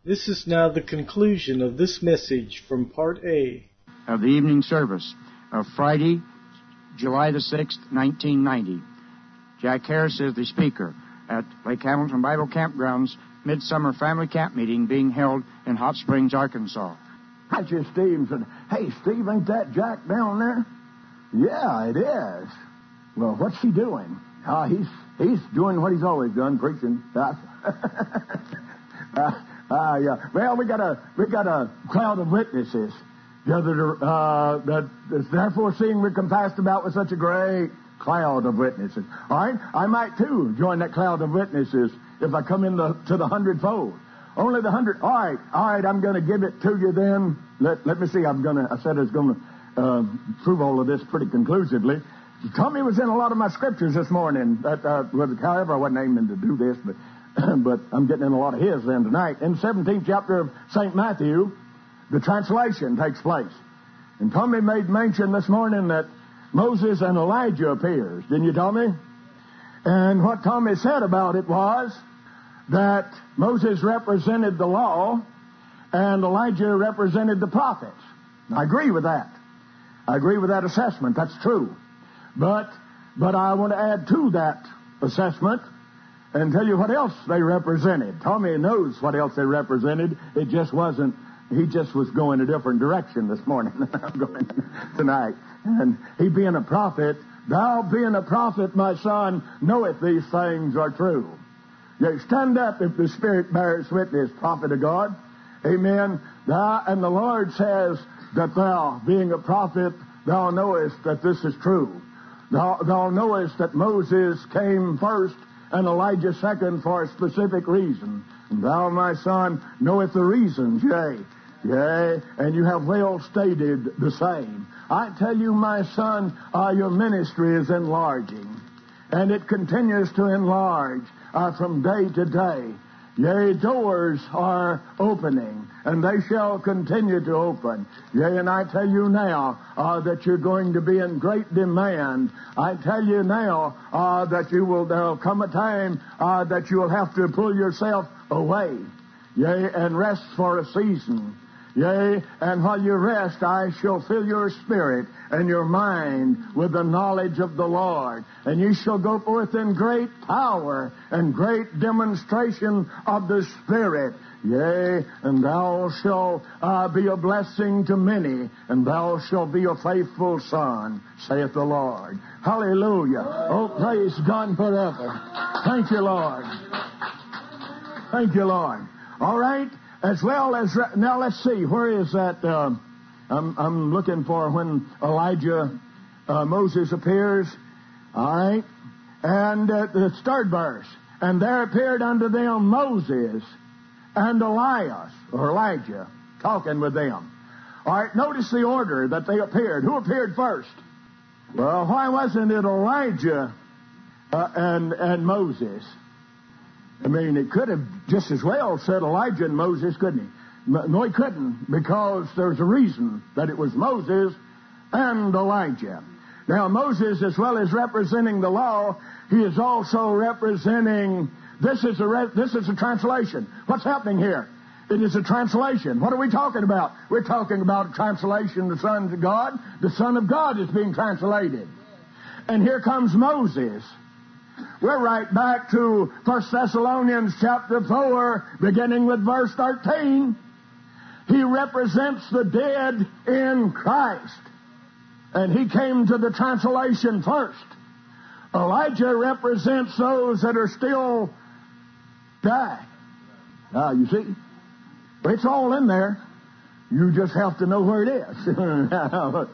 This is now the conclusion of this message from Part A of the evening service of Friday, July the 6th, 1990. Jack Harris is the speaker at Lake Hamilton Bible Campground's Midsummer Family Camp Meeting being held in Hot Springs, Arkansas. I just Steve said, "Hey, Steve, ain't that Jack down there?" "Yeah, it is." "Well, what's he doing?" He's doing what he's always done, preaching." Yeah. Well, we got a cloud of witnesses gathered that is therefore seeing we're compassed about with such a great cloud of witnesses. All right, I might too join that cloud of witnesses if I come to the hundredfold. Only the 100. All right. I'm going to give it to you then. Let me see. I said I was going to prove all of this pretty conclusively. Tommy was in a lot of my scriptures this morning. However, I wasn't aiming to do this, but I'm getting in a lot of his then tonight. In the 17th chapter of St. Matthew, the translation takes place. And Tommy made mention this morning that Moses and Elijah appears. Didn't you, Tommy? And what Tommy said about it was that Moses represented the law and Elijah represented the prophets. I agree with that. I agree with that assessment. That's true. But I want to add to that assessment and tell you what else they represented. Tommy knows what else they represented. It just wasn't, he just was going a different direction this morning than I'm going tonight. And he being a prophet, "Thou being a prophet, my son, knoweth these things are true." You stand up if the Spirit bears witness, prophet of God. Amen. And the Lord says that thou, being a prophet, thou knowest that this is true. Thou knowest that Moses came first and Elijah second for a specific reason. And thou, my son, knowest the reasons, yea, and you have well stated the same. I tell you, my son, your ministry is enlarging, and it continues to enlarge from day to day. Yea, doors are opening, and they shall continue to open. Yea, and I tell you now that you're going to be in great demand. I tell you now that there'll come a time that you will have to pull yourself away. Yea, and rest for a season. Yea, and while you rest, I shall fill your spirit and your mind with the knowledge of the Lord. And you shall go forth in great power and great demonstration of the Spirit. Yea, and thou shalt be a blessing to many, and thou shalt be a faithful son, saith the Lord. Hallelujah. Oh, praise God forever. Thank you, Lord. Thank you, Lord. All right. As well as, now let's see, where is that? I'm looking for when Moses appears. All right. And the third verse. "And there appeared unto them Moses and Elijah, talking with them." All right. Notice the order that they appeared. Who appeared first? Well, why wasn't it Elijah and Moses? I mean, it could have just as well said Elijah and Moses, couldn't he? No, he couldn't, because there's a reason that it was Moses and Elijah. Now, Moses, as well as representing the law, he is also representing, this is a translation. What's happening here? It is a translation. What are we talking about? We're talking about a translation, the Son of God. The Son of God is being translated. And here comes Moses. We're right back to 1 Thessalonians chapter 4, beginning with verse 13. He represents the dead in Christ, and he came to the translation first. Elijah represents those that are still dying. Now, you see, it's all in there. You just have to know where it is.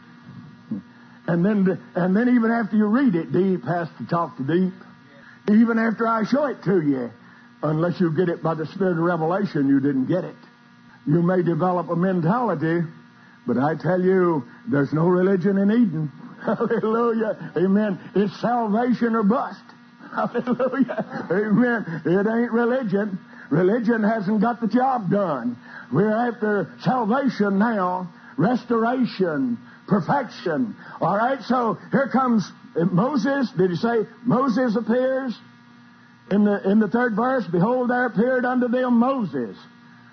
And then even after you read it, deep has to talk to deep. Even after I show it to you, unless you get it by the Spirit of revelation, you didn't get it. You may develop a mentality, but I tell you, there's no religion in Eden. Hallelujah. Amen. It's salvation or bust. Hallelujah. Amen. It ain't religion. Religion hasn't got the job done. We're after salvation now, restoration, perfection. All right, so here comes Moses. Did he say Moses appears? In the third verse, behold, there appeared unto them Moses.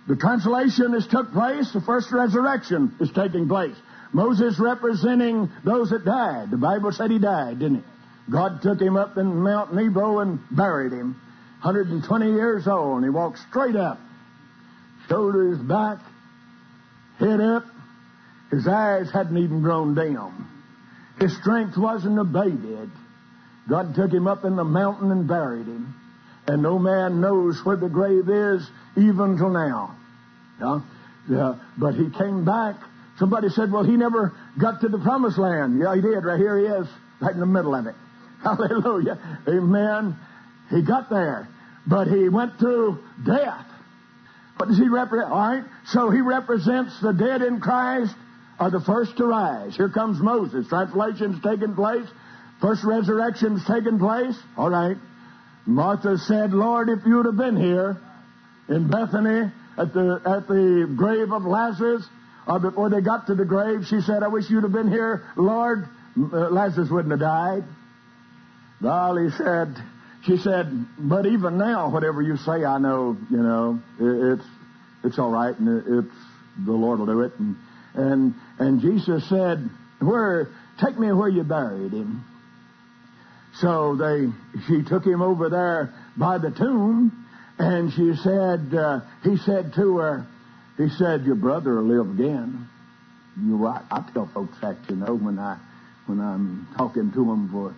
The translation has took place. The first resurrection is taking place. Moses representing those that died. The Bible said he died, didn't it? God took him up in Mount Nebo and buried him. 120 years old, and he walked straight up. Shoulders back, head up. His eyes hadn't even grown dim. His strength wasn't abated. God took him up in the mountain and buried him. And no man knows where the grave is even till now. But he came back. Somebody said, well, he never got to the promised land. Yeah, he did. Right here he is, right in the middle of it. Hallelujah. Amen. He got there. But he went through death. What does he represent? All right. So he represents the dead in Christ are the first to rise. Here comes Moses. Translation's taking place. First resurrection's taking place. All right. Martha said, Lord, if you would have been here in Bethany at the grave of Lazarus, or before they got to the grave, she said, I wish you'd have been here, Lord. Lazarus wouldn't have died. Well, she said, but even now, whatever you say, I know, it's all right, and the Lord will do it. And Jesus said, take me where you buried him. So she took him over there by the tomb, and he said to her, your brother will live again. I tell folks that, when I'm talking to them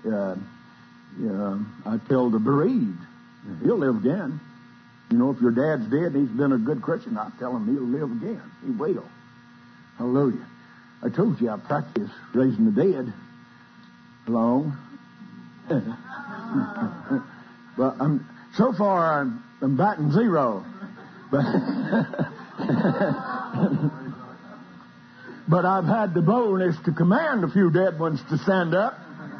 I tell the bereaved, he'll live again. If your dad's dead and he's been a good Christian, I tell him he'll live again. He will. Hallelujah. I told you I practice raising the dead. Hello? But so far I'm batting zero. But I've had the boldness to command a few dead ones to stand up.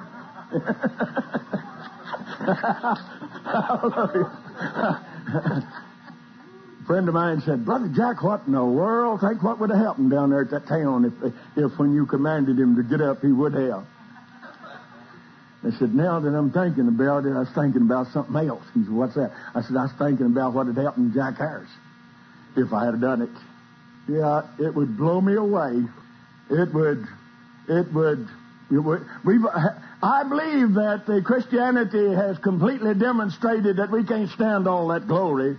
A friend of mine said, Brother Jack, what in the world? Think what would have happened down there at that town if when you commanded him to get up, he would have. I said, now that I'm thinking about it, I was thinking about something else. He said, what's that? I said, I was thinking about what had happened to Jack Harris if I had done it. Yeah, it would blow me away. It would. I believe that Christianity has completely demonstrated that we can't stand all that glory.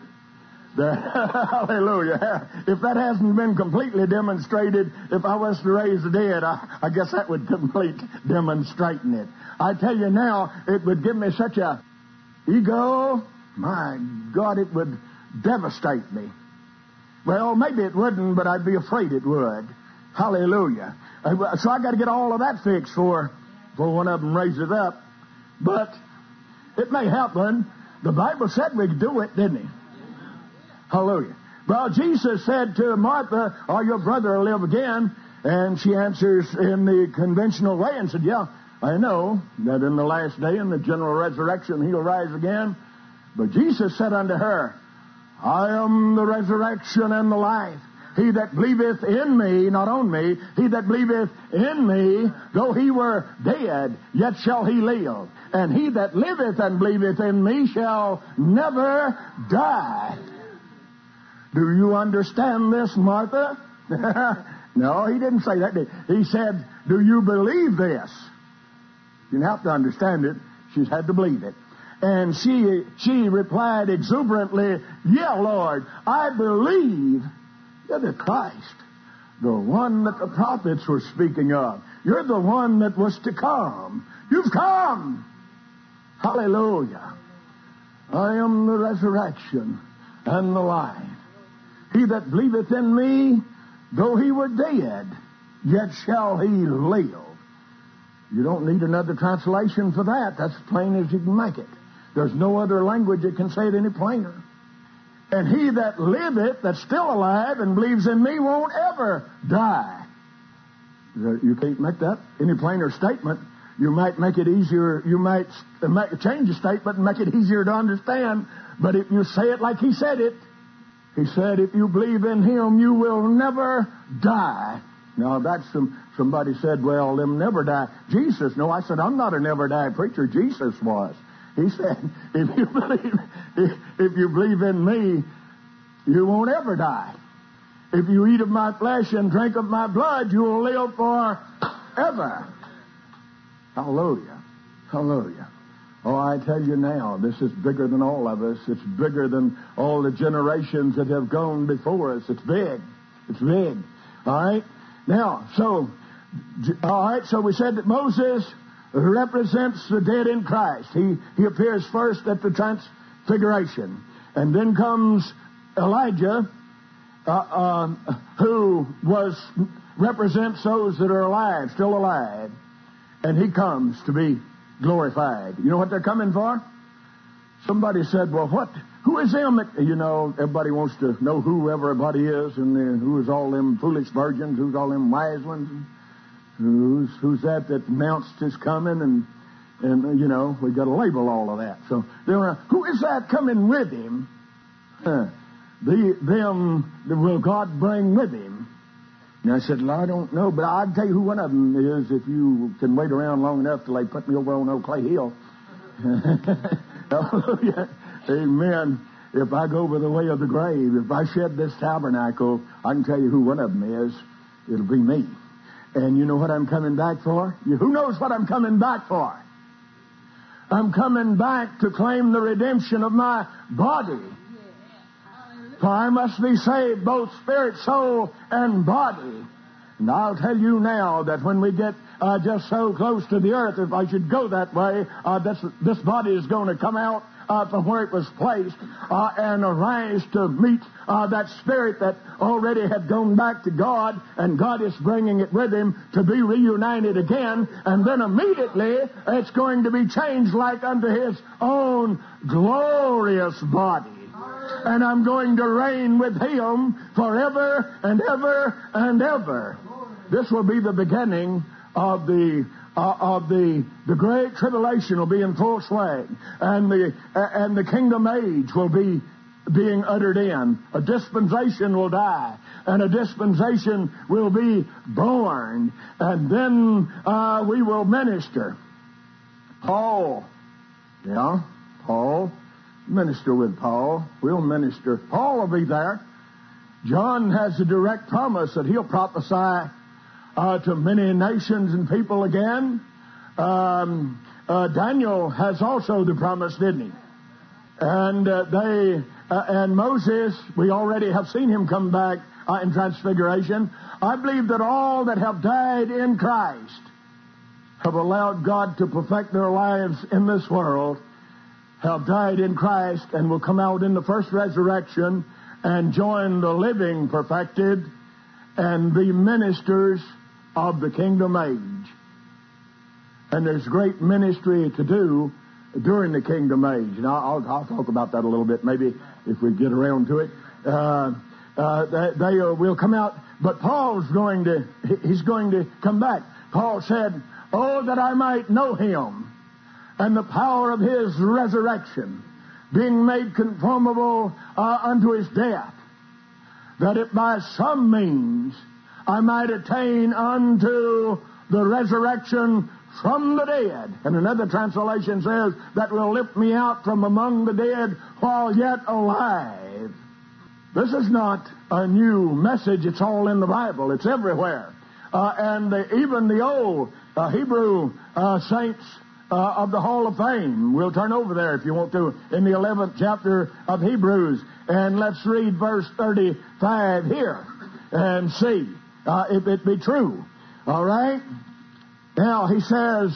Hallelujah. If that hasn't been completely demonstrated, if I was to raise the dead, I guess that would complete demonstrating it. I tell you now, it would give me such a ego. My God, it would devastate me. Well, maybe it wouldn't, but I'd be afraid it would. Hallelujah. So I got to get all of that fixed for one of them raises up. But it may happen. The Bible said we could do it, didn't it? Hallelujah. Well, Jesus said to Martha, your brother will live again. And she answers in the conventional way and said, yeah, I know that in the last day, in the general resurrection, he'll rise again. But Jesus said unto her, I am the resurrection and the life. He that believeth in me, not on me, he that believeth in me, though he were dead, yet shall he live. And he that liveth and believeth in me shall never die. Do you understand this, Martha? No, he didn't say that. He said, do you believe this? You didn't have to understand it. She had to believe it. And she replied exuberantly, yeah, Lord, I believe you're the Christ, the one that the prophets were speaking of. You're the one that was to come. You've come. Hallelujah. I am the resurrection and the life. He that believeth in me, though he were dead, yet shall he live. You don't need another translation for that. That's as plain as you can make it. There's no other language that can say it any plainer. And he that liveth, that's still alive and believes in me, won't ever die. You can't make that any plainer statement. You might make it easier. You might change the statement and make it easier to understand. But if you say it like he said it, he said, if you believe in him, you will never die. Now, that's somebody said, well, them never die. Jesus, no, I said, I'm not a never die preacher. Jesus was. He said, if you believe in me, you won't ever die. If you eat of my flesh and drink of my blood, you will live forever. Hallelujah. Hallelujah. Oh, I tell you now, this is bigger than all of us. It's bigger than all the generations that have gone before us. It's big. It's big. All right? Now, so we said that Moses represents the dead in Christ. He appears first at the Transfiguration. And then comes Elijah, who represents those that are alive, still alive. And he comes to be glorified. You know what they're coming for? Somebody said, well, who is them? You know, everybody wants to know who everybody is, and who is all them foolish virgins, who's all them wise ones, and who's that announced his coming, and you know, we got to label all of that. So, who is that coming with him? Them will God bring with him. And I said, well, I don't know, but I'll tell you who one of them is if you can wait around long enough till they put me over on old Clay Hill. Hallelujah. Amen. If I go over the way of the grave, if I shed this tabernacle, I can tell you who one of them is. It'll be me. And you know what I'm coming back for? Who knows what I'm coming back for? I'm coming back to claim the redemption of my body. For I must be saved, both spirit, soul, and body. And I'll tell you now that when we get just so close to the earth, if I should go that way, this body is going to come out from where it was placed and arise to meet that spirit that already had gone back to God, and God is bringing it with him to be reunited again. And then immediately it's going to be changed like unto his own glorious body. And I'm going to reign with him forever and ever and ever. This will be the beginning of the great tribulation will be in full swing, and the kingdom age will be being uttered in. A dispensation will die, and a dispensation will be born, and then we will minister. Paul, minister with Paul. We'll minister. Paul will be there. John has a direct promise that he'll prophesy to many nations and people again. Daniel has also the promise, didn't he? And Moses, we already have seen him come back in Transfiguration. I believe that all that have died in Christ have allowed God to perfect their lives in this world, have died in Christ, and will come out in the first resurrection and join the living perfected and be ministers of the kingdom age. And there's great ministry to do during the kingdom age. And I'll talk about that a little bit, maybe, if we get around to it. They will come out, but he's going to come back. Paul said, oh, that I might know him and the power of his resurrection, being made conformable unto his death, that if by some means I might attain unto the resurrection from the dead. And another translation says, that will lift me out from among the dead while yet alive. This is not a new message. It's all in the Bible. It's everywhere. Even the old Hebrew saints of the Hall of Fame. We'll turn over there if you want to, in the 11th chapter of Hebrews. And let's read verse 35 here and see if it be true. All right? Now, he says,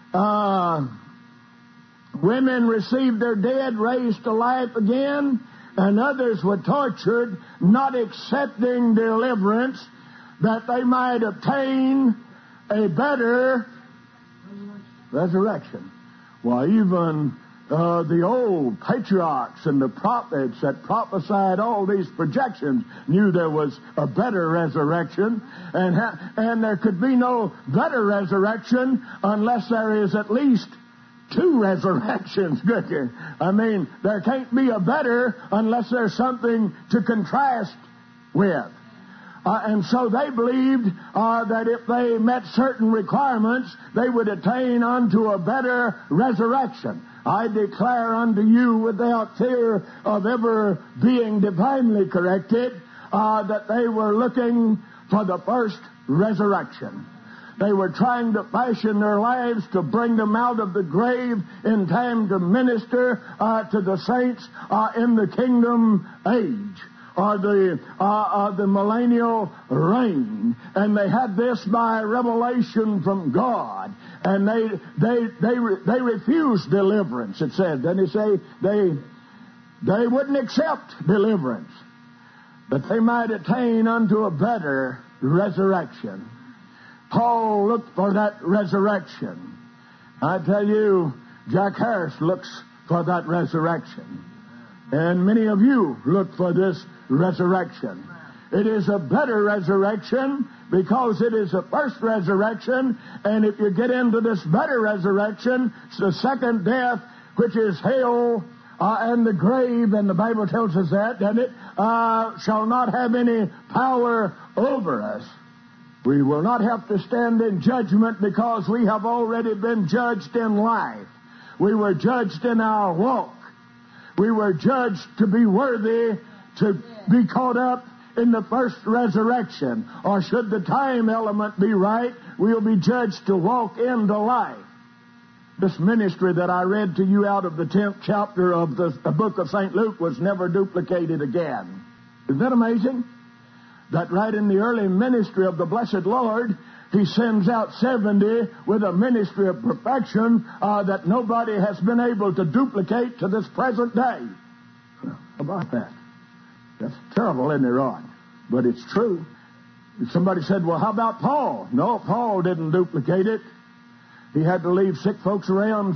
women received their dead raised to life again, and others were tortured, not accepting deliverance, that they might obtain a better resurrection. Well, even the old patriarchs and the prophets that prophesied all these projections knew there was a better resurrection, and there could be no better resurrection unless there is at least two resurrections. Good. I mean, there can't be a better unless there's something to contrast with. And so they believed that if they met certain requirements, they would attain unto a better resurrection. I declare unto you without fear of ever being divinely corrected that they were looking for the first resurrection. They were trying to fashion their lives to bring them out of the grave in time to minister to the saints in the kingdom age, or the millennial reign. And they had this by revelation from God. And they refused deliverance, it said. Then he say they wouldn't accept deliverance, but they might attain unto a better resurrection. Paul looked for that resurrection. I tell you, Jack Harris looks for that resurrection. And many of you look for this resurrection. It is a better resurrection because it is the first resurrection. And if you get into this better resurrection, it's the second death, which is hell and the grave, and the Bible tells us that, and it shall not have any power over us. We will not have to stand in judgment because we have already been judged in life. We were judged in our walk. We were judged to be worthy to be caught up in the first resurrection. Or should the time element be right, we'll be judged to walk into life. This ministry that I read to you out of the 10th chapter of the book of St. Luke was never duplicated again. Isn't that amazing? That right in the early ministry of the blessed Lord, He sends out 70 with a ministry of perfection that nobody has been able to duplicate to this present day. How about that? That's terrible, isn't it, Rod? But it's true. Somebody said, well, how about Paul? No, Paul didn't duplicate it. He had to leave sick folks around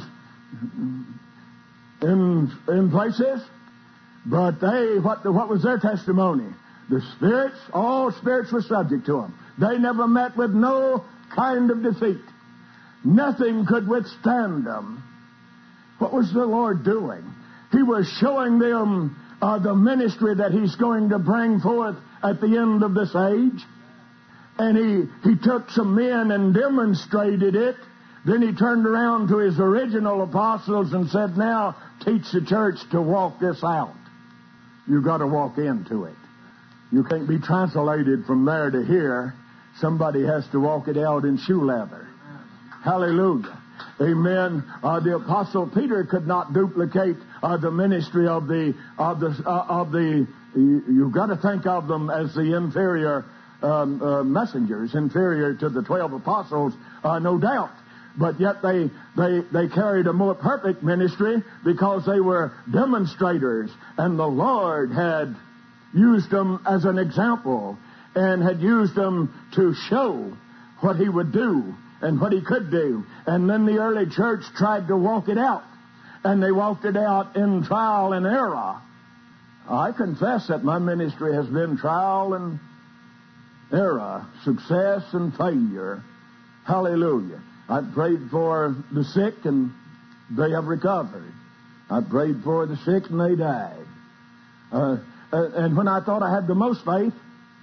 in places. But what was their testimony? The spirits, all spirits were subject to them. They never met with no kind of defeat. Nothing could withstand them. What was the Lord doing? He was showing them the ministry that He's going to bring forth at the end of this age. And He took some men and demonstrated it. Then He turned around to His original apostles and said, now teach the church to walk this out. You've got to walk into it. You can't be translated from there to here. Somebody has to walk it out in shoe leather. Hallelujah. Amen. The Apostle Peter could not duplicate the ministry of the. You've got to think of them as the inferior messengers, inferior to the 12 apostles, no doubt. But yet they carried a more perfect ministry because they were demonstrators, and the Lord had used them as an example and had used them to show what He would do and what He could do. And then the early church tried to walk it out, and they walked it out in trial and error. I confess that my ministry has been trial and error, success and failure. Hallelujah. I've prayed for the sick and they have recovered. I've prayed for the sick and they died. And when I thought I had the most faith,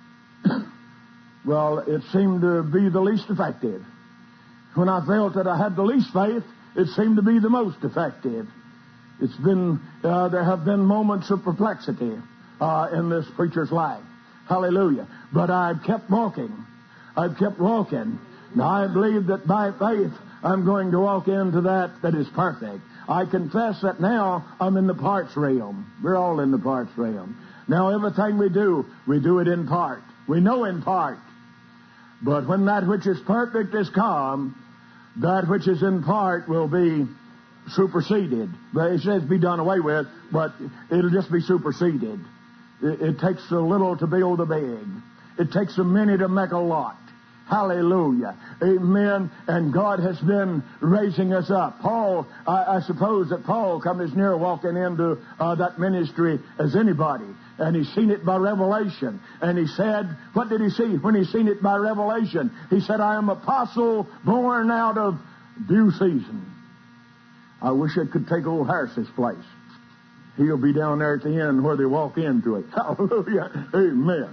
well, it seemed to be the least effective. When I felt that I had the least faith, it seemed to be the most effective. It's been, there have been moments of perplexity in this preacher's life. Hallelujah. But I've kept walking. I've kept walking. Now, I believe that by faith, I'm going to walk into that is perfect. I confess that now I'm in the parts realm. We're all in the parts realm. Now, everything we do it in part. We know in part. But when that which is perfect is come, that which is in part will be superseded. It says be done away with, but it'll just be superseded. It takes a little to build a big. It takes a many to make a lot. Hallelujah. Amen. And God has been raising us up. Paul, I suppose that Paul come as near walking into that ministry as anybody. And he's seen it by revelation. And he said, what did he see when he seen it by revelation? He said, I am apostle born out of due season. I wish I could take old Harris's place. He'll be down there at the end where they walk into it. Hallelujah. Amen.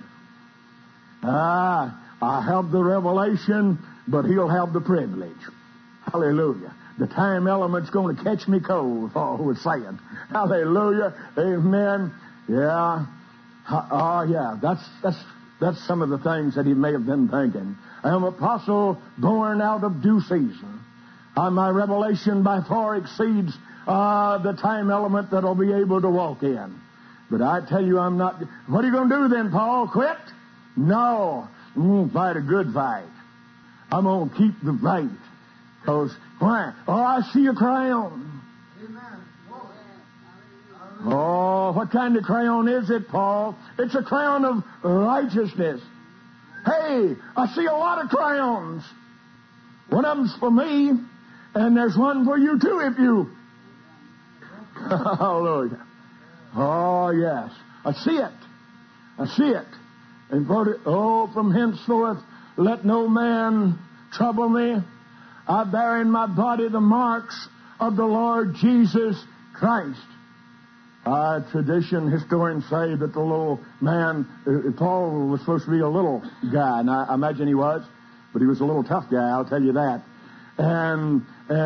I have the revelation, but he'll have the privilege. Hallelujah. The time element's going to catch me cold, Paul was saying. Hallelujah. Amen. Yeah. Yeah. That's some of the things that he may have been thinking. I am an apostle born out of due season. My revelation by far exceeds the time element that I'll be able to walk in. But I tell you, I'm not. What are you going to do then, Paul? Quit? No. I'm going to fight a good fight. I'm going to keep the fight. Because, why? Oh, I see a crown. Oh, what kind of crown is it, Paul? It's a crown of righteousness. Hey, I see a lot of crowns. One of them's for me, and there's one for you too if you... Hallelujah. Oh, yes. I see it. I see it. And from henceforth, let no man trouble me. I bear in my body the marks of the Lord Jesus Christ. Tradition, historians say that the little man, Paul was supposed to be a little guy, and I imagine he was, but he was a little tough guy, I'll tell you that. And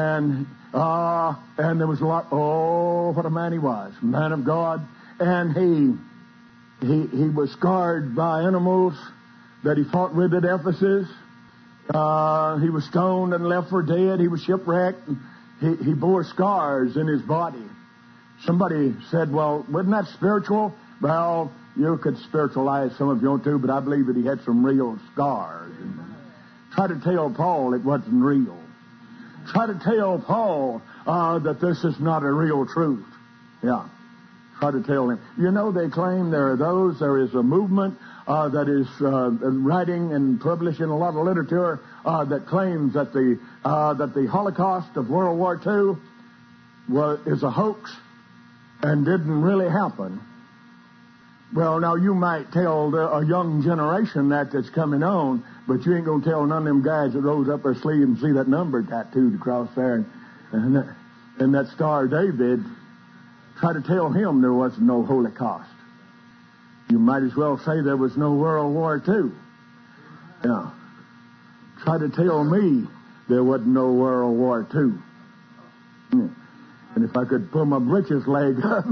there was a lot, what a man he was, man of God. And he was scarred by animals that he fought with at Ephesus. He was stoned and left for dead. He was shipwrecked. He bore scars in his body. Somebody said, well, wasn't that spiritual? Well, you could spiritualize some of you too, but I believe that he had some real scars. Try to tell Paul it wasn't real. Try to tell Paul that this is not a real truth. Yeah. Try to tell him. You know, they claim there is a movement that is writing and publishing a lot of literature that claims that the Holocaust of World War II is a hoax and didn't really happen. Well, now you might tell a young generation that's coming on, but you ain't going to tell none of them guys that rose up their sleeve and see that number tattooed across there and that Star David. Try to tell him there was no Holocaust. You might as well say there was no World War II. Yeah. Try to tell me there wasn't no World War II. Yeah. And if I could pull my britches leg up,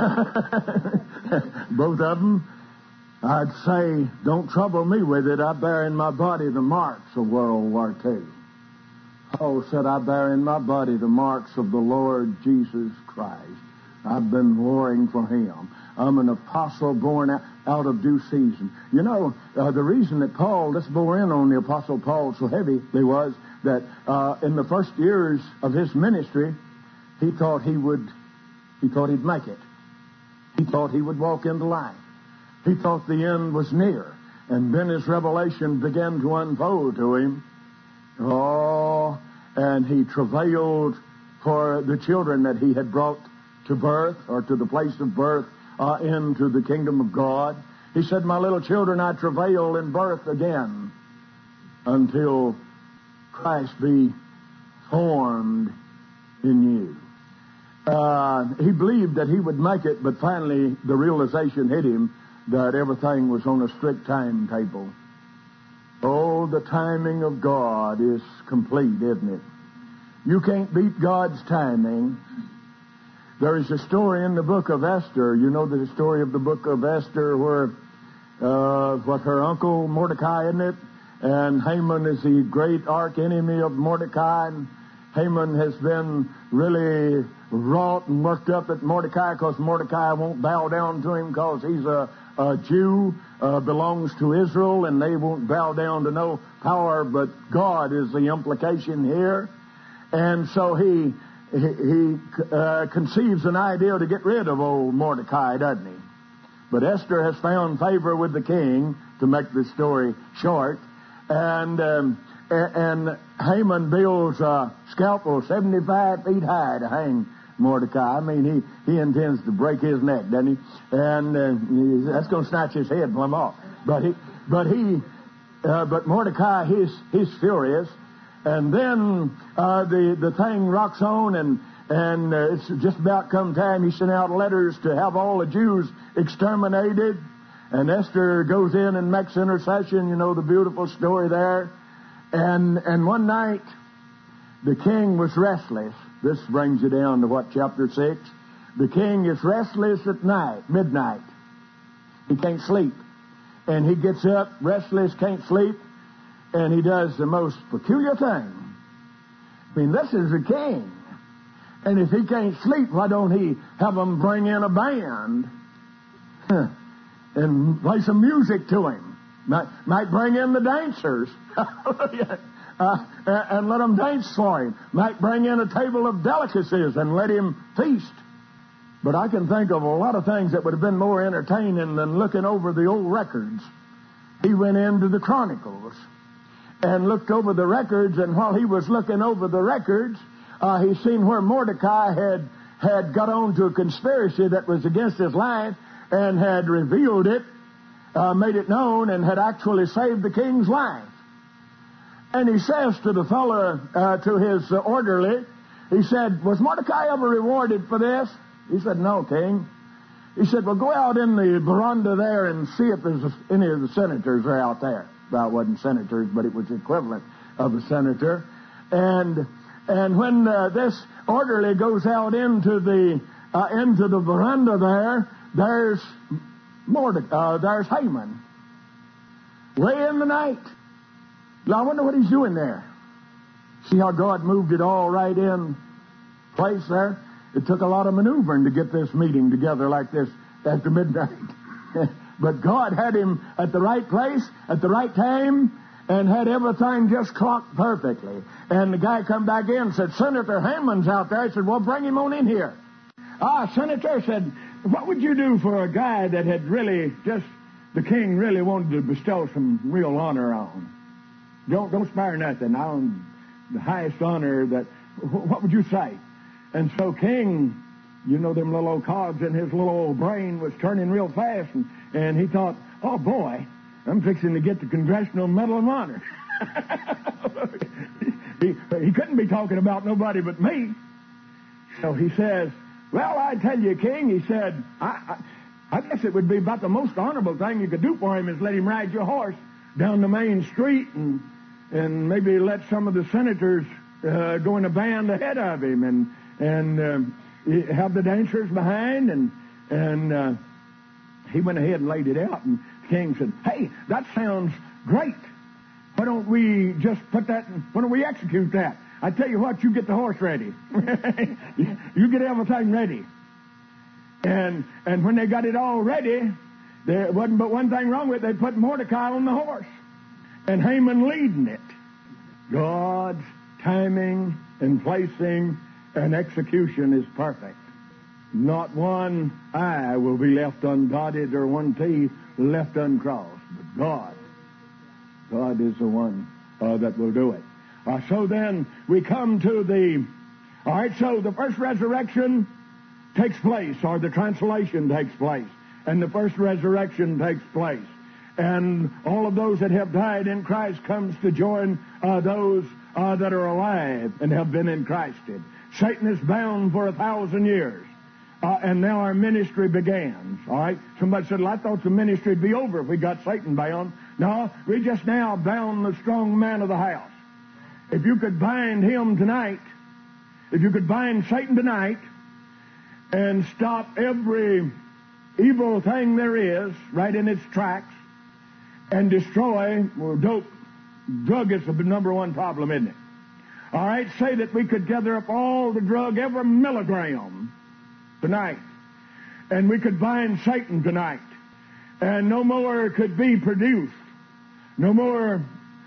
both of them, I'd say, don't trouble me with it. I bear in my body the marks of World War II. Paul said, I bear in my body the marks of the Lord Jesus Christ. I've been warring for him. I'm an apostle born out of due season. You know, the reason that Paul, let's bore in on the Apostle Paul so heavily was that in the first years of his ministry, he thought he'd make it. He thought he would walk into life. He thought the end was near. And then his revelation began to unfold to him. And he travailed for the children that he had brought to birth, or to the place of birth, into the kingdom of God. He said, my little children, I travail in birth again until Christ be formed in you. He believed that he would make it, but finally the realization hit him that everything was on a strict timetable. Oh, the timing of God is complete, isn't it? You can't beat God's timing. There is a story in the book of Esther. You know the story of the book of Esther where her uncle Mordecai, isn't it? And Haman is the great arch enemy of Mordecai. And Haman has been really wrought and worked up at Mordecai because Mordecai won't bow down to him because he's a Jew, belongs to Israel, and they won't bow down to no power but God is the implication here. And so he conceives an idea to get rid of old Mordecai, doesn't he? But Esther has found favor with the king, to make the story short, and Haman builds a scalpel 75 feet high to hang Mordecai. I mean, he intends to break his neck, doesn't he? And that's going to snatch his head plumb off. But Mordecai, he's furious. And then the thing rocks on, and it's just about come time. He sent out letters to have all the Jews exterminated. And Esther goes in and makes intercession. You know the beautiful story there. And one night, the king was restless. This brings you down to what, chapter 6? The king is restless at night, midnight. He can't sleep. And he gets up, restless, can't sleep, and he does the most peculiar thing. I mean, this is the king. And if he can't sleep, why don't he have them bring in a band and play some music to him? Might bring in the dancers and let them dance for him. Might bring in a table of delicacies and let him feast. But I can think of a lot of things that would have been more entertaining than looking over the old records. He went into the Chronicles and looked over the records, and while he was looking over the records, he seen where Mordecai had got on to a conspiracy that was against his life and had revealed it, made it known, and had actually saved the king's life. And he says to the fellow, to his orderly, he said, "Was Mordecai ever rewarded for this?" He said, "No, king." He said, "Well, go out in the veranda there and see if there's any of the senators are out there." Well, it wasn't senators, but it was the equivalent of a senator. And when this orderly goes out into the veranda there's there's Haman, way in the night. Now, I wonder what he's doing there. See how God moved it all right in place there? It took a lot of maneuvering to get this meeting together like this after midnight. But God had him at the right place, at the right time, and had everything just clocked perfectly. And the guy come back in and said, "Senator Haman's out there." I said, "Well, bring him on in here." Senator said, "What would you do for a guy that had really just, the king really wanted to bestow some real honor on? Don't spare nothing. On the highest honor that, what would you say?" And so King, you know, them little old cogs in his little old brain was turning real fast, and he thought, "Oh boy, I'm fixing to get the Congressional Medal of Honor." he couldn't be talking about nobody but me. So he says, "Well, I tell you, King," he said, I guess it would be about the most honorable thing you could do for him is let him ride your horse down the main street and maybe let some of the senators go in a band ahead of him and have the dancers behind." And he went ahead and laid it out. And the king said, "Hey, that sounds great. Why don't we just put that, why don't we execute that? I tell you what, you get the horse ready. You get everything ready." And when they got it all ready, there wasn't but one thing wrong with it. They put Mordecai on the horse and Haman leading it. God's timing and placing and execution is perfect. Not one I will be left undotted or one T left uncrossed. But God is the one that will do it. So then we come to so the first resurrection takes place, or the translation takes place, and the first resurrection takes place. And all of those that have died in Christ comes to join those that are alive and have been in Christ. Satan is bound for 1,000 years. And now our ministry begins. All right? Somebody said, "Well, I thought the ministry would be over if we got Satan bound." No, we just now bound the strong man of the house. If you could bind him tonight, if you could bind Satan tonight and stop every evil thing there is right in its tracks and destroy, drug is the number one problem, isn't it? All right, say that we could gather up all the drug, every milligram tonight, and we could bind Satan tonight, and no more could be produced. No more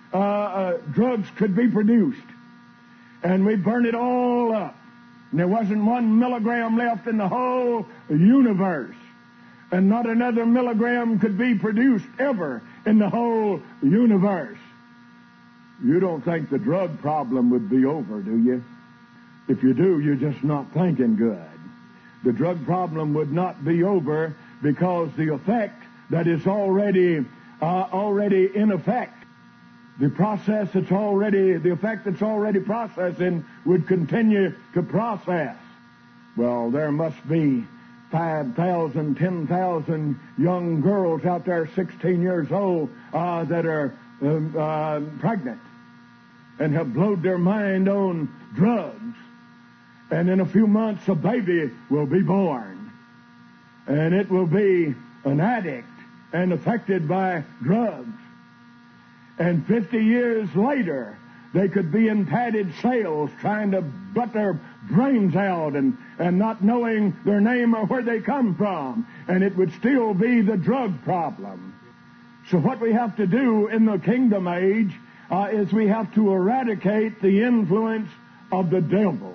drugs could be produced. And we burn it all up. And there wasn't 1 milligram left in the whole universe. And not another milligram could be produced ever in the whole universe. You don't think the drug problem would be over, do you? If you do, you're just not thinking good. The drug problem would not be over because the effect that is already in effect, the effect that's already processing would continue to process. Well, there must be 5,000, 10,000 young girls out there 16 years old that are pregnant. and have blowed their mind on drugs. And in a few months, a baby will be born. And it will be an addict and affected by drugs. And 50 years later, they could be in padded cells trying to butt their brains out and not knowing their name or where they come from. And it would still be the drug problem. So what we have to do in the kingdom age is we have to eradicate the influence of the devil.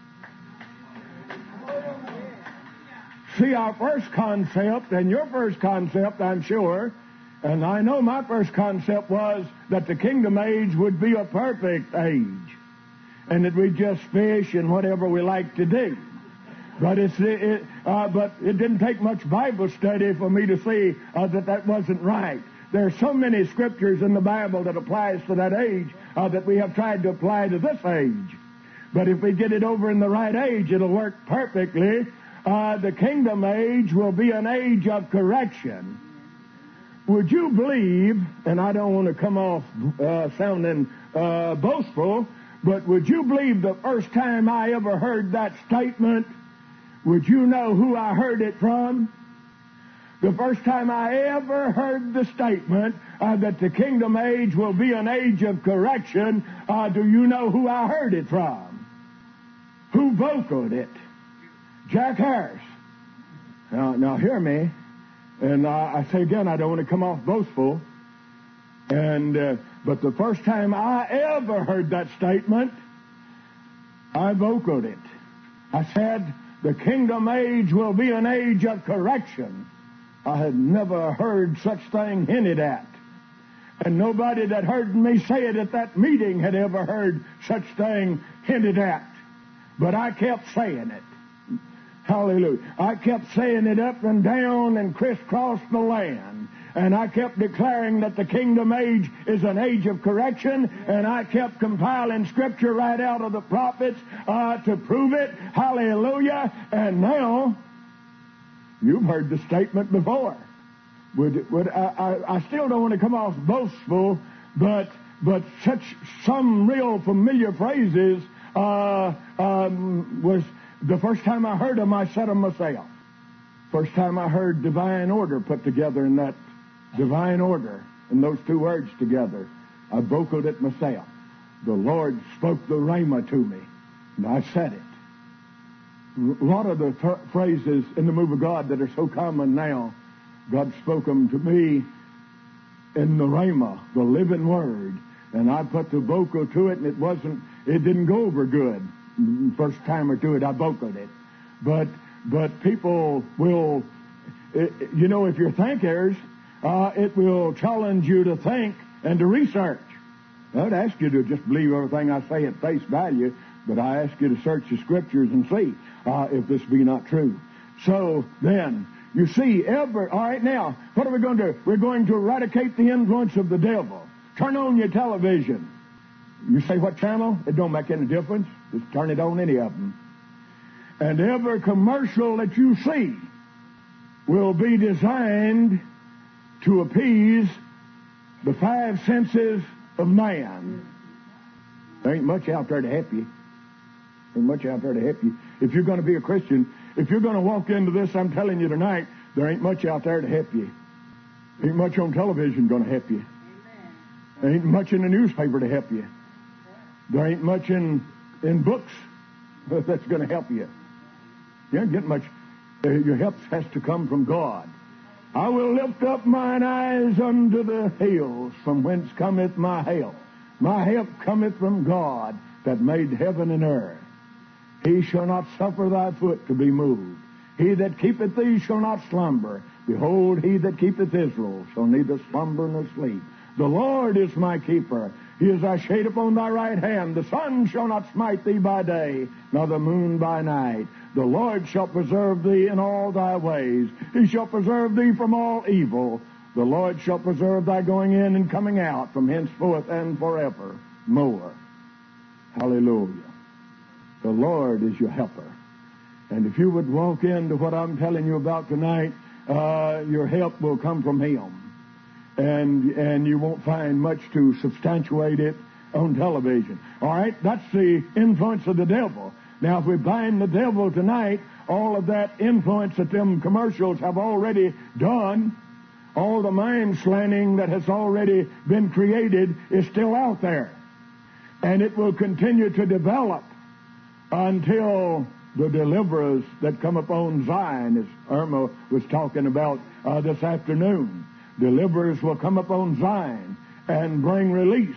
See, our first concept, and your first concept, I'm sure, and I know my first concept was that the kingdom age would be a perfect age, and that we just fish and whatever we like to do. But it didn't take much Bible study for me to see that wasn't right. There are so many scriptures in the Bible that applies to that age that we have tried to apply to this age. But if we get it over in the right age, it'll work perfectly. The kingdom age will be an age of correction. Would you believe, and I don't want to come off sounding boastful, but would you believe the first time I ever heard that statement, would you know who I heard it from? The first time I ever heard the statement that the kingdom age will be an age of correction, do you know who I heard it from? Who vocaled it? Jack Harris. Now hear me, and I say again, I don't want to come off boastful, but the first time I ever heard that statement, I vocaled it. I said, the kingdom age will be an age of correction. I had never heard such thing hinted at. And nobody that heard me say it at that meeting had ever heard such thing hinted at. But I kept saying it. Hallelujah. I kept saying it up and down and crisscrossed the land. And I kept declaring that the kingdom age is an age of correction. And I kept compiling scripture right out of the prophets to prove it. Hallelujah. And now, you've heard the statement before. I still don't want to come off boastful, but some real familiar phrases was the first time I heard them, I said them myself. First time I heard divine order put together in that divine order, and those two words together, I vocaled it myself. The Lord spoke the rhema to me, and I said it. A lot of the phrases in the move of God that are so common now, God spoke them to me in the rhema, the living word, and I put the vocal to it, and it didn't go over good. First time or two, I vocaled it. But people will, if you're thinkers, it will challenge you to think and to research. I'd ask you to just believe everything I say at face value, but I ask you to search the scriptures and see if this be not true. So then, you see, all right, now, what are we going to do? We're going to eradicate the influence of the devil. Turn on your television. You say what channel? It don't make any difference. Just turn it on, any of them. And every commercial that you see will be designed to appease the five senses of man. There ain't much out there to help you. Ain't much out there to help you. If you're going to be a Christian, if you're going to walk into this, I'm telling you tonight, there ain't much out there to help you. Ain't much on television going to help you. There ain't much in the newspaper to help you. There ain't much in books that's going to help you. You don't get much. Your help has to come from God. I will lift up mine eyes unto the hills, from whence cometh my help. My help cometh from God that made heaven and earth. He shall not suffer thy foot to be moved. He that keepeth thee shall not slumber. Behold, he that keepeth Israel shall neither slumber nor sleep. The Lord is my keeper. He is thy shade upon thy right hand. The sun shall not smite thee by day, nor the moon by night. The Lord shall preserve thee in all thy ways. He shall preserve thee from all evil. The Lord shall preserve thy going in and coming out from henceforth and forevermore. Hallelujah. The Lord is your helper. And if you would walk into what I'm telling you about tonight, your help will come from Him. And you won't find much to substantiate it on television. All right, that's the influence of the devil. Now, if we bind the devil tonight, all of that influence that them commercials have already done, all the mind slanting that has already been created is still out there. And it will continue to develop until the deliverers that come upon Zion, as Irma was talking about this afternoon. Deliverers will come upon Zion and bring release.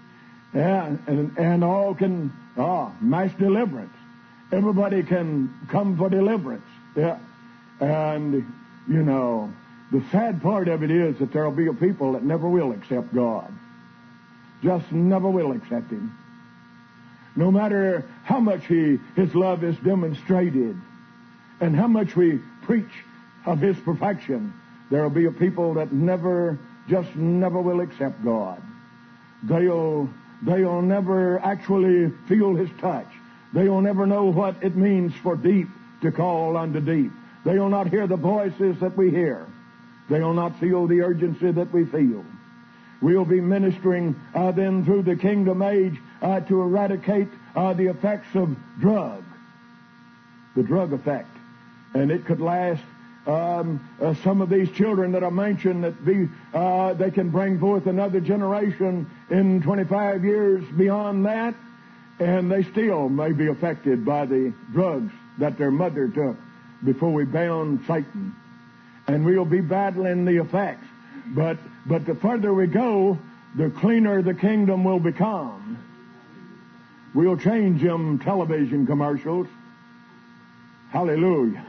And all can, mass deliverance. Everybody can come for deliverance. Yeah. And, you know, the sad part of it is that there will be a people that never will accept God. Just never will accept Him. No matter how much His love is demonstrated and how much we preach of His perfection, there will be a people that never will accept God. They'll never actually feel His touch. They'll never know what it means for deep to call unto deep. They'll not hear the voices that we hear. They'll not feel the urgency that we feel. We'll be ministering then through the kingdom age to eradicate the effects of the drug effect. And it could last, some of these children that I mentioned, they can bring forth another generation in 25 years beyond that, and they still may be affected by the drugs that their mother took before we bound Satan. And we'll be battling the effects. But the further we go, the cleaner the kingdom will become. We'll change them television commercials. Hallelujah.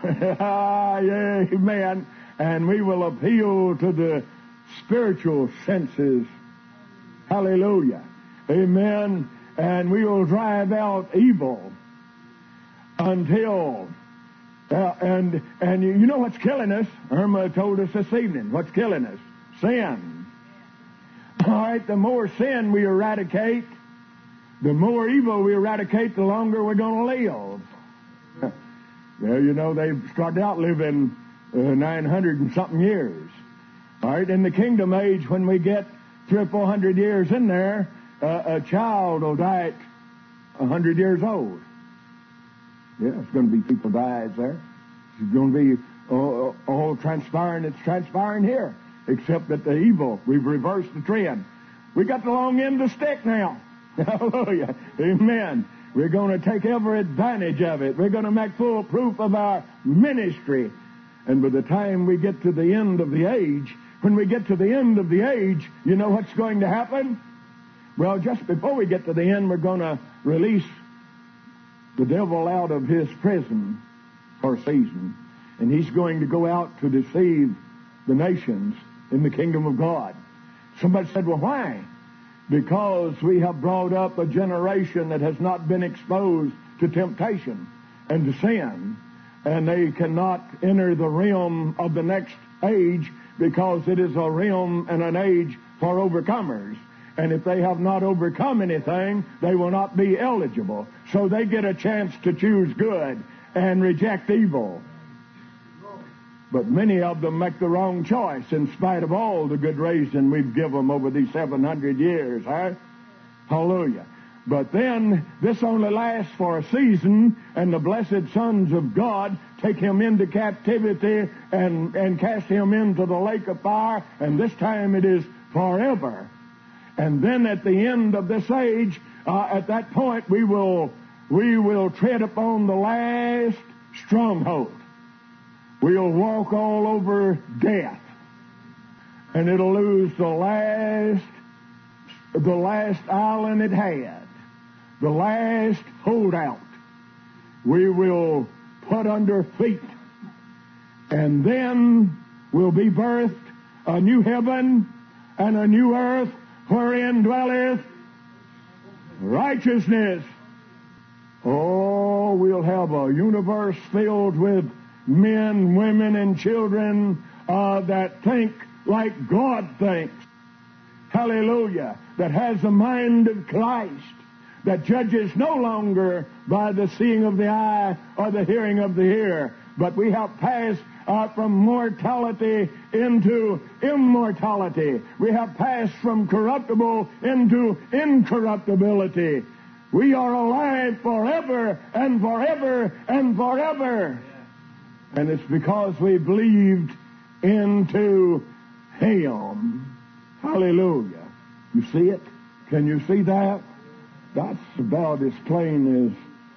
Amen. And we will appeal to the spiritual senses. Hallelujah. Amen. And we will drive out evil until... and you know what's killing us? Irma told us this evening. What's killing us? Sin. All right, the more sin we eradicate, the more evil we eradicate, the longer we're going to live. Well, you know, they've started out living 900 and something years. All right, in the kingdom age, when we get 300 or 400 years in there, a child will die at 100 years old. Yeah, it's going to be people dies there. It's going to be all transpiring. It's transpiring here, except that the evil, we've reversed the trend. We got the long end of the stick now. Hallelujah. Amen. We're going to take every advantage of it. We're going to make full proof of our ministry. And by the time we get to the end of the age, when we get to the end of the age, you know what's going to happen? Well, just before we get to the end, we're going to release the devil out of his prison for a season. And he's going to go out to deceive the nations in the kingdom of God. Somebody said, well, why? Because we have brought up a generation that has not been exposed to temptation and to sin. And they cannot enter the realm of the next age because it is a realm and an age for overcomers. And if they have not overcome anything, they will not be eligible. So they get a chance to choose good and reject evil. But many of them make the wrong choice in spite of all the good raising we've given them over these 700 years. Huh? Hallelujah. But then this only lasts for a season, and the blessed sons of God take him into captivity and cast him into the lake of fire, and this time it is forever. And then at the end of this age, at that point, we will tread upon the last stronghold. We'll walk all over death, and it'll lose the last island it had, the last holdout. We will put under feet, and then will be birthed a new heaven and a new earth, wherein dwelleth righteousness. Oh, we'll have a universe filled with men, women, and children that think like God thinks. Hallelujah. That has the mind of Christ. That judges no longer by the seeing of the eye or the hearing of the ear, but we have passed from mortality into immortality. We have passed from corruptible into incorruptibility. We are alive forever and forever and forever. And it's because we believed into Him. Hallelujah. You see it? Can you see that? That's about as plain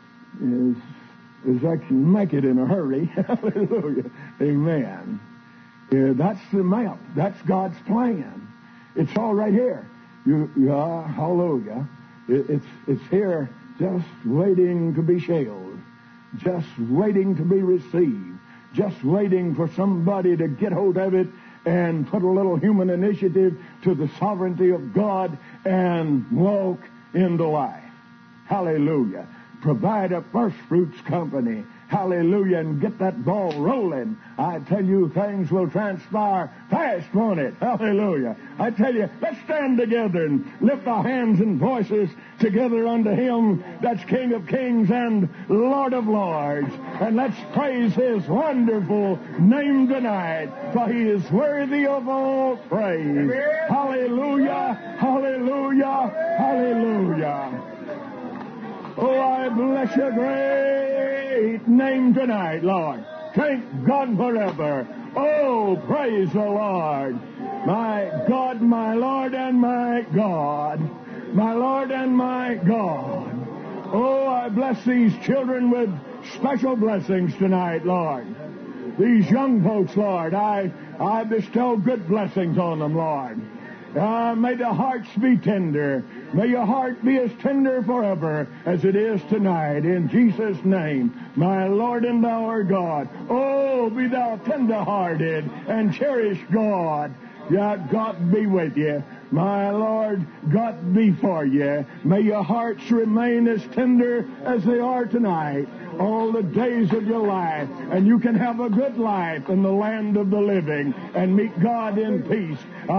as I can make it in a hurry. Hallelujah. Amen. Yeah, that's the map. That's God's plan. It's all right here. Hallelujah. It's here just waiting to be shelled. Just waiting to be received. Just waiting for somebody to get hold of it and put a little human initiative to the sovereignty of God and walk into life. Hallelujah. Provide a first fruits company. Hallelujah. And get that ball rolling. I tell you, things will transpire fast, won't it? Hallelujah. I tell you, let's stand together and lift our hands and voices together unto Him that's King of kings and Lord of lords. And let's praise His wonderful name tonight, for He is worthy of all praise. Hallelujah. Hallelujah. Hallelujah. Oh, I bless your great name tonight, Lord. Thank God forever. Oh, praise the Lord. My God, my Lord, and my God. My Lord and my God. Oh, I bless these children with special blessings tonight, Lord. These young folks, Lord, I bestow good blessings on them, Lord. May their hearts be tender. May your heart be as tender forever as it is tonight. In Jesus' name, my Lord and our God. Oh, be thou tender-hearted and cherish God. Yeah, God be with you. My Lord, God be for you. May your hearts remain as tender as they are tonight, all the days of your life. And you can have a good life in the land of the living and meet God in peace.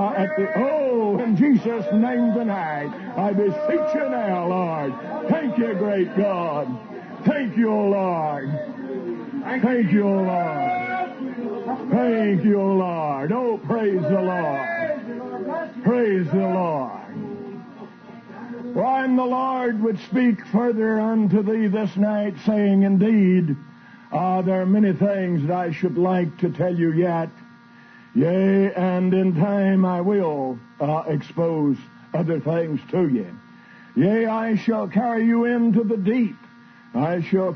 In Jesus' name tonight, I beseech you now, Lord. Thank you, great God. Thank you, O Lord. Thank you, O Lord. Thank you, O Lord. Oh, praise the Lord. Praise the Lord. Why, and the Lord would speak further unto thee this night, saying, indeed, there are many things that I should like to tell you yet. Yea, and in time I will expose other things to you. Yea, I shall carry you into the deep. I shall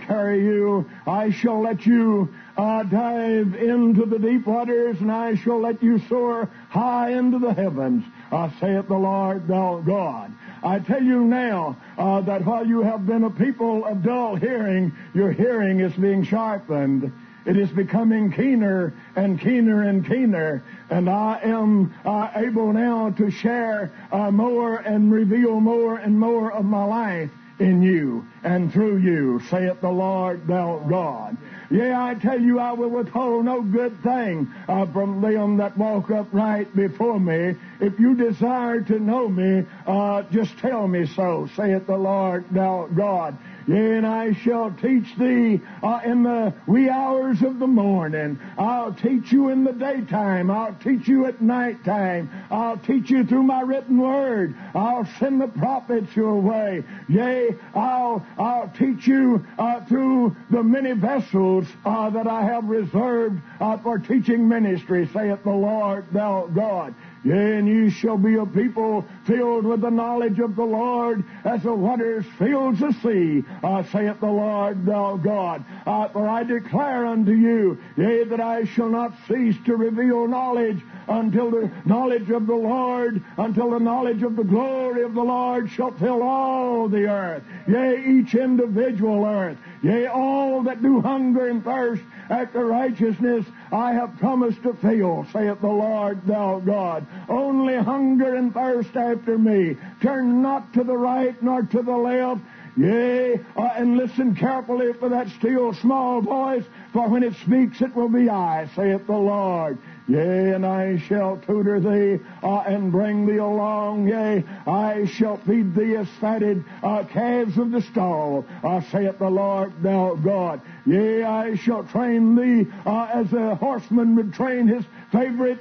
let you dive into the deep waters, and I shall let you soar high into the heavens, saith the Lord thou God. I tell you now that while you have been a people of dull hearing, your hearing is being sharpened. It is becoming keener and keener and keener. And I am able now to share more and reveal more and more of my life in you and through you, saith the Lord thou God. Yea, I tell you, I will withhold no good thing from them that walk upright before me. If you desire to know me, just tell me so, saith the Lord thou God. Yea, and I shall teach thee in the wee hours of the morning. I'll teach you in the daytime. I'll teach you at nighttime. I'll teach you through my written word. I'll send the prophets your way. Yea, I'll teach you through the many vessels that I have reserved for teaching ministry, saith the Lord thou God. Yea, and you shall be a people filled with the knowledge of the Lord as the waters fills the sea, saith the Lord thou God. For I declare unto you, yea, that I shall not cease to reveal knowledge until the knowledge of the Lord, until the knowledge of the glory of the Lord shall fill all the earth. Yea, each individual earth. Yea, all that do hunger and thirst after righteousness I have promised to fill, saith the Lord thou God. Only hunger and thirst after me. Turn not to the right nor to the left. Yea, and listen carefully for that still small voice, for when it speaks it will be I, saith the Lord. Yea, and I shall tutor thee and bring thee along. Yea, I shall feed thee as fatted calves of the stall, saith the Lord thou God. Yea, I shall train thee as a horseman would train his favorite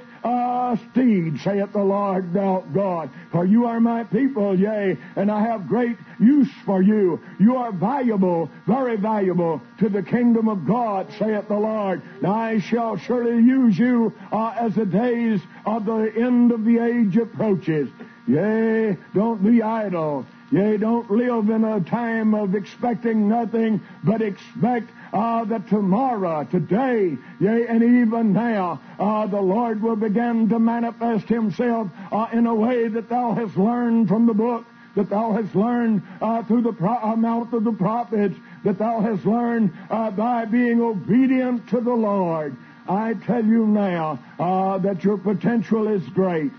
steed, saith the Lord thou God. For you are my people, yea, and I have great use for you. You are valuable, very valuable to the kingdom of God, saith the Lord. Now I shall surely use you as the days of the end of the age approaches. Yea, don't be idle. Yea, don't live in a time of expecting nothing, but expect that tomorrow, today, yea, and even now, the Lord will begin to manifest Himself in a way that thou hast learned from the book, that thou hast learned through the mouth of the prophets, that thou hast learned by being obedient to the Lord. I tell you now that your potential is great.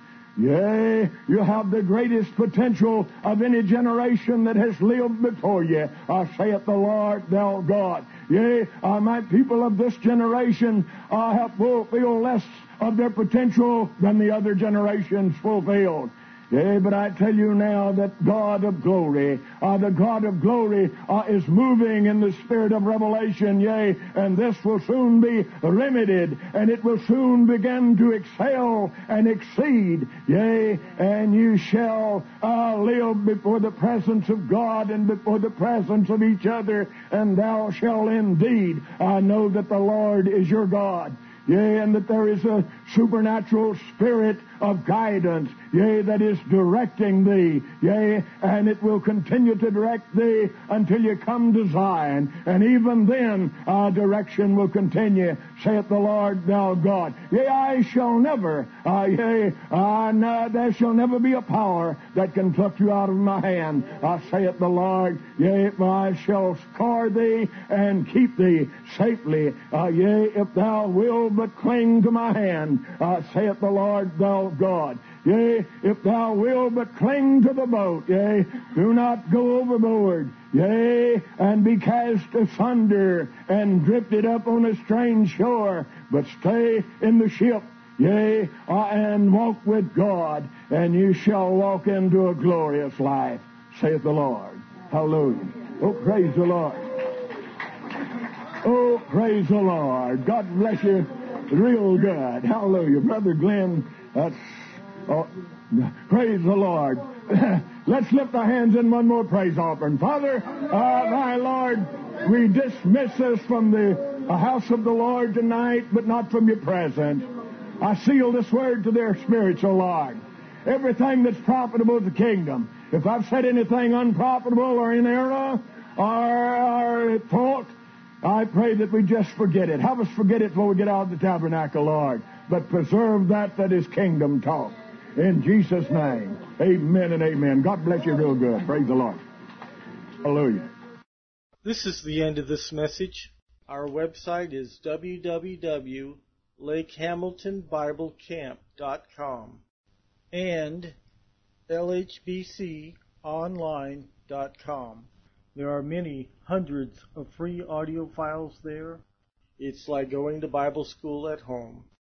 Yea, you have the greatest potential of any generation that has lived before you, saith the Lord thou God. Yea, my people of this generation have fulfilled less of their potential than the other generations fulfilled. Yea, but I tell you now that God of glory, the God of glory is moving in the spirit of revelation, yea, and this will soon be remedied, and it will soon begin to excel and exceed, yea, and you shall live before the presence of God and before the presence of each other, and thou shalt indeed know that the Lord is your God. Yea, and that there is a supernatural spirit of guidance, yea, that is directing thee, yea, and it will continue to direct thee until you come to Zion, and even then direction will continue, saith the Lord thou God. Yea, I shall never, there shall never be a power that can pluck you out of my hand, saith the Lord. Yea, I shall score thee and keep thee safely, yea, if thou wilt but cling to my hand, saith the Lord thou God. Yea, if thou wilt but cling to the boat, yea, do not go overboard, yea, and be cast asunder and drifted up on a strange shore, but stay in the ship, yea, and walk with God, and you shall walk into a glorious life, saith the Lord. Hallelujah. Oh, praise the Lord. Oh, praise the Lord. God bless you. Real good. Hallelujah. Brother Glenn, praise the Lord. Let's lift our hands in one more praise offering. Father, my Lord, we dismiss us from the house of the Lord tonight, but not from your presence. I seal this word to their spirits, O Lord. Everything that's profitable to the kingdom. If I've said anything unprofitable or in error or at fault, I pray that we just forget it. Have us forget it before we get out of the tabernacle, Lord. But preserve that is kingdom talk. In Jesus' name, amen and amen. God bless you real good. Praise the Lord. Hallelujah. This is the end of this message. Our website is www.lakehamiltonbiblecamp.com and lhbconline.com. There are many hundreds of free audio files there. It's like going to Bible school at home.